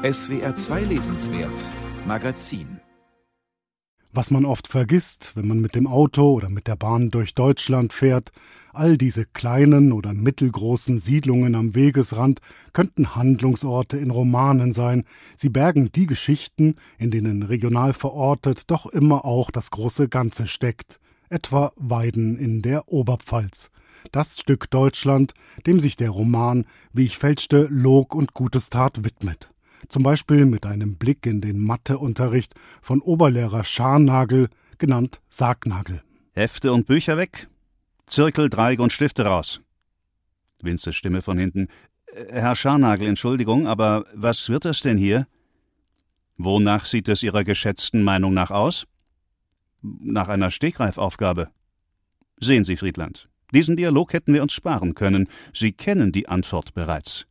SWR 2 Lesenswert Magazin. Was man oft vergisst, wenn man mit dem Auto oder mit der Bahn durch Deutschland fährt, all diese kleinen oder mittelgroßen Siedlungen am Wegesrand könnten Handlungsorte in Romanen sein. Sie bergen die Geschichten, in denen regional verortet doch immer auch das große Ganze steckt. Etwa Weiden in der Oberpfalz. Das Stück Deutschland, dem sich der Roman, wie ich fälschte, Log und Gutes Tat widmet. Zum Beispiel mit einem Blick in den Matheunterricht von Oberlehrer Scharnagel, genannt Sargnagel. Hefte und Bücher weg, Zirkel, Dreieck und Stifte raus. Vinces Stimme von hinten. Herr Scharnagel, Entschuldigung, aber was wird das denn hier? Wonach sieht es Ihrer geschätzten Meinung nach aus? Nach einer Stegreifaufgabe. Sehen Sie, Friedland, diesen Dialog hätten wir uns sparen können. Sie kennen die Antwort bereits.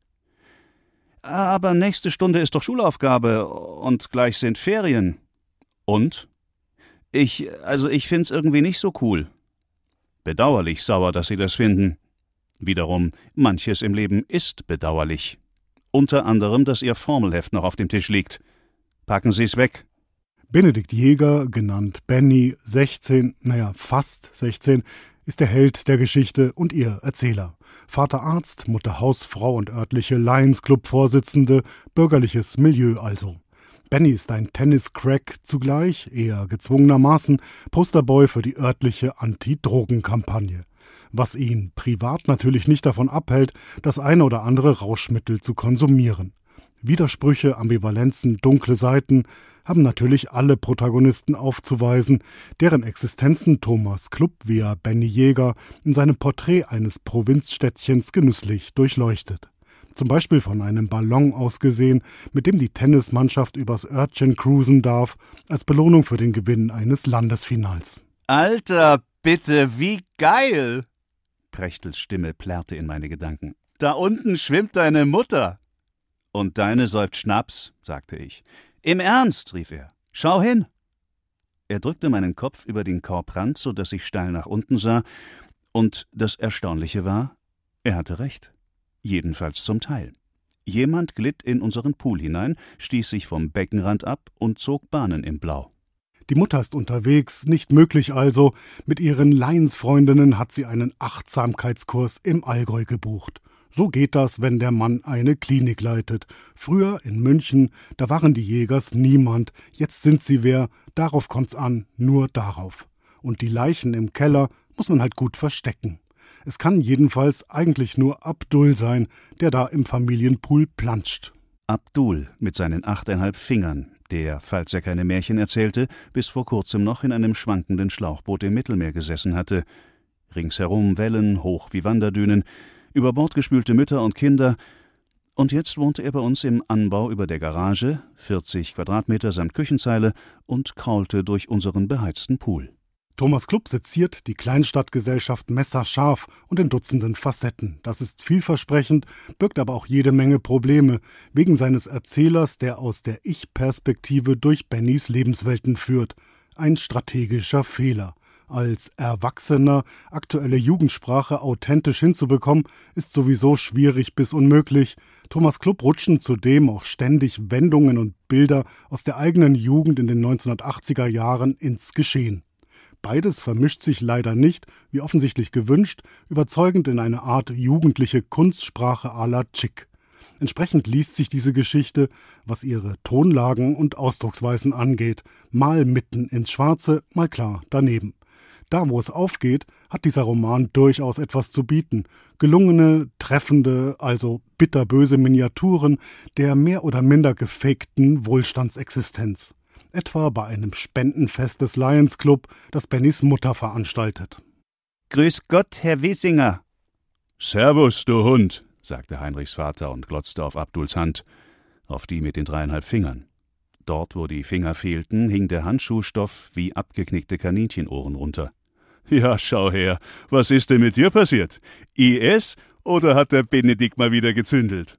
Aber nächste Stunde ist doch Schulaufgabe und gleich sind Ferien. Und? Ich find's irgendwie nicht so cool. Bedauerlich sauer, dass Sie das finden. Wiederum, manches im Leben ist bedauerlich. Unter anderem, dass Ihr Formelheft noch auf dem Tisch liegt. Packen Sie's weg. Benedikt Jäger, genannt Benny, fast 16, ist der Held der Geschichte und ihr Erzähler. Vater Arzt, Mutter Hausfrau und örtliche Lions-Club-Vorsitzende, bürgerliches Milieu also. Benny ist ein Tennis-Crack zugleich, eher gezwungenermaßen, Posterboy für die örtliche Anti-Drogen-Kampagne. Was ihn privat natürlich nicht davon abhält, das eine oder andere Rauschmittel zu konsumieren. Widersprüche, Ambivalenzen, dunkle Seiten haben natürlich alle Protagonisten aufzuweisen, deren Existenzen Thomas Klupp via Benny Jäger in seinem Porträt eines Provinzstädtchens genüsslich durchleuchtet. Zum Beispiel von einem Ballon aus gesehen, mit dem die Tennismannschaft übers Örtchen cruisen darf, als Belohnung für den Gewinn eines Landesfinals. Alter, bitte, wie geil! Prechtels Stimme plärrte in meine Gedanken. Da unten schwimmt deine Mutter. Und deine säuft Schnaps, sagte ich. Im Ernst, rief er. Schau hin. Er drückte meinen Kopf über den Korbrand, so dass ich steil nach unten sah, und das Erstaunliche war, er hatte recht. Jedenfalls zum Teil. Jemand glitt in unseren Pool hinein, stieß sich vom Beckenrand ab und zog Bahnen im Blau. Die Mutter ist unterwegs, nicht möglich also. Mit ihren Lions-Freundinnen hat sie einen Achtsamkeitskurs im Allgäu gebucht. So geht das, wenn der Mann eine Klinik leitet. Früher in München, da waren die Jägers niemand. Jetzt sind sie wer. Darauf kommt's an, nur darauf. Und die Leichen im Keller muss man halt gut verstecken. Es kann jedenfalls eigentlich nur Abdul sein, der da im Familienpool planscht. Abdul mit seinen 8,5 Fingern, der, falls er keine Märchen erzählte, bis vor kurzem noch in einem schwankenden Schlauchboot im Mittelmeer gesessen hatte. Ringsherum Wellen, hoch wie Wanderdünen, über Bord gespülte Mütter und Kinder, und jetzt wohnte er bei uns im Anbau über der Garage, 40 Quadratmeter samt Küchenzeile, und kraulte durch unseren beheizten Pool. Thomas Klupp seziert die Kleinstadtgesellschaft messerscharf und in Dutzenden Facetten. Das ist vielversprechend, birgt aber auch jede Menge Probleme, wegen seines Erzählers, der aus der Ich-Perspektive durch Bennys Lebenswelten führt. Ein strategischer Fehler. Als Erwachsener aktuelle Jugendsprache authentisch hinzubekommen, ist sowieso schwierig bis unmöglich. Thomas Klupp rutschen zudem auch ständig Wendungen und Bilder aus der eigenen Jugend in den 1980er Jahren ins Geschehen. Beides vermischt sich leider nicht, wie offensichtlich gewünscht, überzeugend in eine Art jugendliche Kunstsprache à la Chick. Entsprechend liest sich diese Geschichte, was ihre Tonlagen und Ausdrucksweisen angeht, mal mitten ins Schwarze, mal klar daneben. Da, wo es aufgeht, hat dieser Roman durchaus etwas zu bieten. Gelungene, treffende, also bitterböse Miniaturen der mehr oder minder gefakten Wohlstandsexistenz. Etwa bei einem Spendenfest des Lions Club, das Bennys Mutter veranstaltet. »Grüß Gott, Herr Wiesinger!« »Servus, du Hund«, sagte Heinrichs Vater und glotzte auf Abduls Hand, auf die mit den 3,5 Fingern. Dort, wo die Finger fehlten, hing der Handschuhstoff wie abgeknickte Kaninchenohren runter. »Ja, schau her, was ist denn mit dir passiert? IS oder hat der Benedikt mal wieder gezündelt?«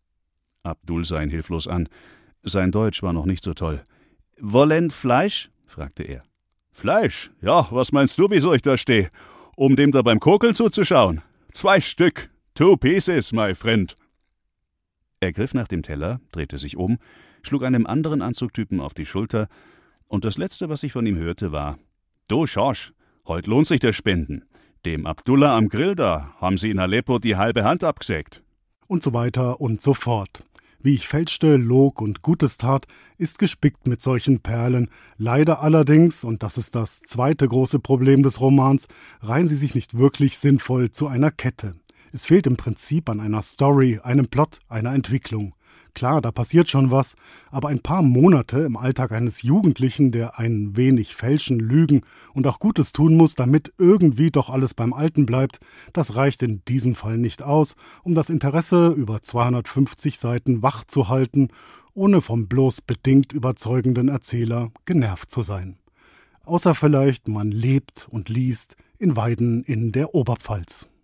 Abdul sah ihn hilflos an. Sein Deutsch war noch nicht so toll. »Wollen Fleisch?« fragte er. »Fleisch? Ja, was meinst du, wieso ich da stehe? Um dem da beim Kokeln zuzuschauen? 2 Stück. 2 pieces, my friend.« Er griff nach dem Teller, drehte sich um, schlug einem anderen Anzugtypen auf die Schulter, und das Letzte, was ich von ihm hörte, war: »Du, Schorsch, heut lohnt sich der Spenden. Dem Abdullah am Grill da haben sie in Aleppo die halbe Hand abgesägt.« Und so weiter und so fort. Wie ich fälschte, log und Gutes tat, ist gespickt mit solchen Perlen. Leider allerdings, und das ist das zweite große Problem des Romans, reihen sie sich nicht wirklich sinnvoll zu einer Kette. Es fehlt im Prinzip an einer Story, einem Plot, einer Entwicklung. Klar, da passiert schon was, aber ein paar Monate im Alltag eines Jugendlichen, der ein wenig fälschen, lügen und auch Gutes tun muss, damit irgendwie doch alles beim Alten bleibt, das reicht in diesem Fall nicht aus, um das Interesse über 250 Seiten wach zu halten, ohne vom bloß bedingt überzeugenden Erzähler genervt zu sein. Außer vielleicht, man lebt und liest in Weiden in der Oberpfalz.